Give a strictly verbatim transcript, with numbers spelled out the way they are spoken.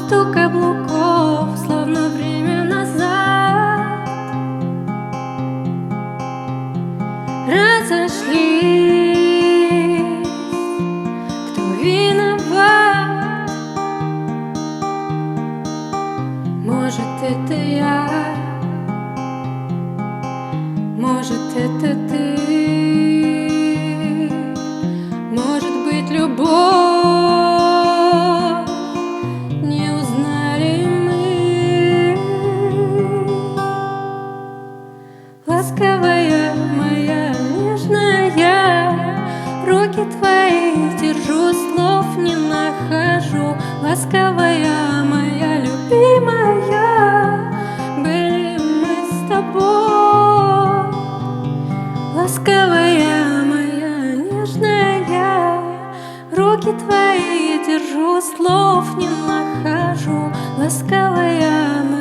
стук каблуков, словно время назад. Разошлись, кто виноват? Может, это я, может, это ты, может быть, любовь. Не узнали мы. Ласковая моя, нежная, руки твои держу, слов не нахожу. Ласковая моя, любимая, были мы с тобой. Ласковая моя, нежная, руки твои держу, слов не нахожу. Ласковая моя.